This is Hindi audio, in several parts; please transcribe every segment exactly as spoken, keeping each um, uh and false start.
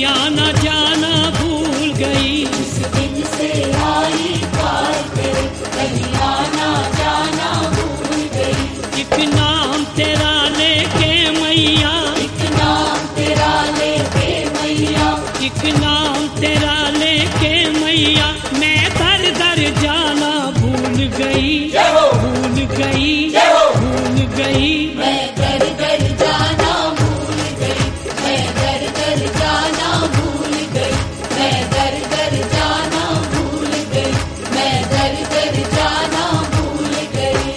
कहीं आना जाना भूल गई। जिस दिन से आई पार तेरे कहीं आना जाना भूल गई। एक नाम तेरा लेके मैया, एक नाम तेरा लेके मैया, एक नाम तेरा लेके मैया, मैं दर दर जाना भूल गई, भूल गई, भूल गई। मैं दर दर जाना भूल गई, मैं दर दर जाना भूल गई, मैं दर दर जाना भूल गई, मैं दर दर जाना भूल गई।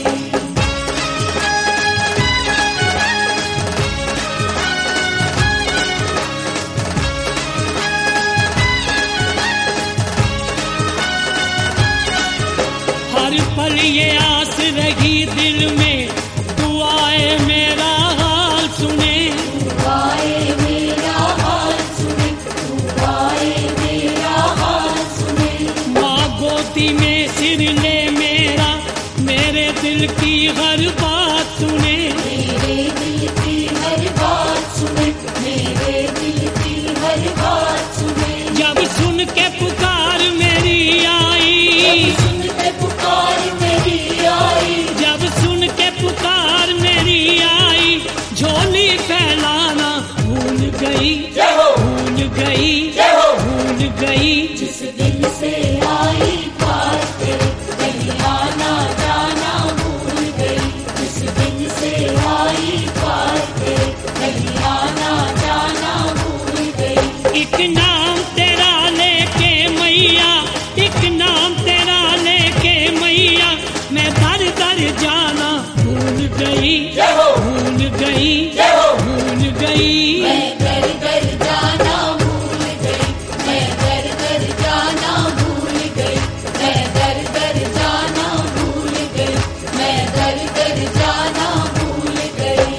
हर पल ये आस रही दिल में, दुआए मेरा हाल सुने, दुआए मेरा हाल सुने, दुआए मेरा हाल सुने। माँ गोदी में सिर ले मेरा, मेरे दिल की हर बात सुने, मेरे दिल की हर बात सुने, मेरे दिल की हर बात सुने। जब सुन के पुकार मेरी आई, सुन के पुकार मेरी आई, जब सुन के पुकार मेरी आई, झोली फैलाना भूल गई, भूल गई, भूल गई। जिस दिन से आई पार तेरे कहीं आना जाना भूल गई। जिस दिन से आई पार तेरे कहीं आना जाना भूल गई। एक नाम तेरा लेके मैया, एक नाम तेरा लेके मैया, मैं दर दर जाना भूल गई, भूल गई, भूल गई। मैं दर दर जाना भूल गई, मैं दर दर जाना भूल गई, मैं दर दर जाना भूल गई, मैं दर दर जाना भूल गई।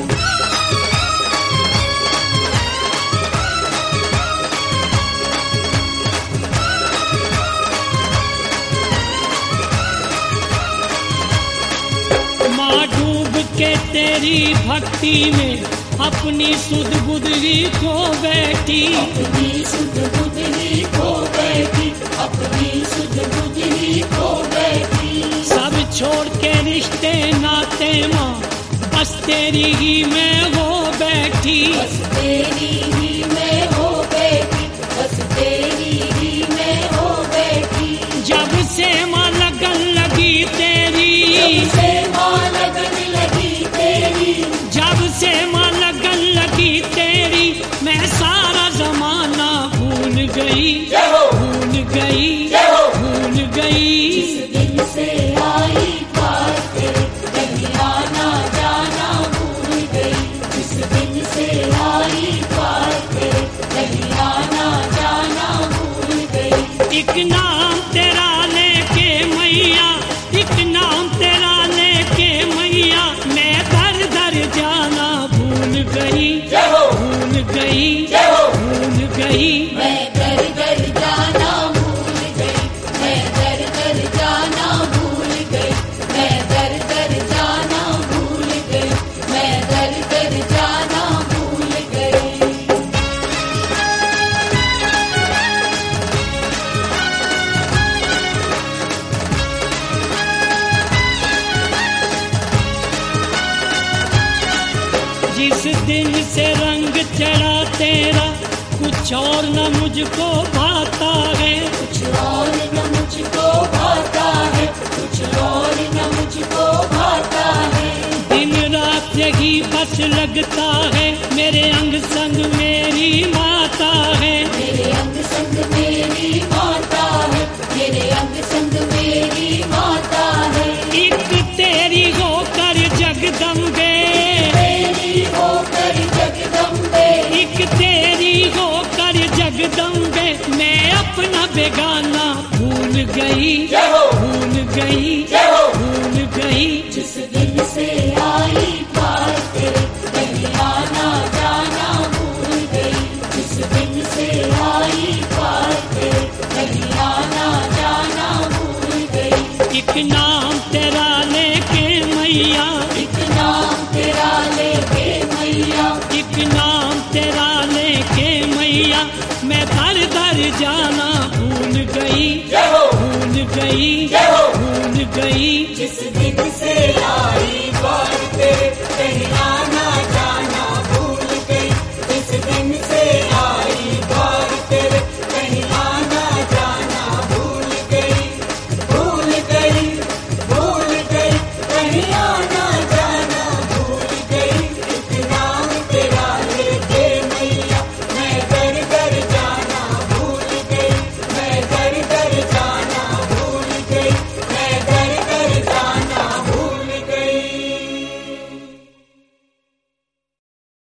माँ डूब के तेरी भक्ति में अपनी सुध बुद्धि खो बैठी, अपनी सुध बुद्धि खो बैठी, अपनी सुध बुद्धि खो बैठी। सब छोड़ के रिश्ते नाते माँ, बस तेरी ही मैं हो बैठी, बस तेरी ही मैं हो बैठी, बस तेरी ही मैं हो बैठी। जब से माँ लगन लगी तेरी, जब से माँ लगन लगी तेरी, जब से माँ लगन लगी तेरी, मैं सारा जमाना भूल गई, भूल गई, भूल गई। जिस दिन से आई पार तेरे कहीं आना जाना भूल गई। जिस दिन से आई पार तेरे कहीं आना जाना भूल गई। एक नाम तेरा लेके मैया, एक नाम तेरा लेके मैया, मैं दर दर जाना भूल गई, भूल गई, भूल गई। मैं दर दर जाना भूल गई, मैं दर दर जाना भूल गई, मैं दर दर जाना भूल गई, मैं दर दर जाना भूल गई। जिस दिन से रंग चढ़ा तेरा, कुछ और न मुझको भाता है, कुछ और न मुझको भाता है, कुछ और न मुझको भाता है। दिन रात यही बस लगता है, मेरे अंग संग मेरी माता है, मेरे अंग संग मेरी माता है, मेरे अंग संग मेरी माता है। एक तेरी होकर जगदम्बे, तेरी होकर जगदम्बे, एक तेरी होकर जगदम्बे, मैं अपना बेगाना भूल गई, भूल गई, भूल गई। जिस दिन से आई पार तेरे कहीं आना जाना भूल गई। जिस दिन से आई पार तेरे कहीं आना जाना भूल गई। एक नाम तेरा लेके मैया, एक नाम तेरा लेके मैया, एक नाम तेरा लेके मैया, जिस दिन से आई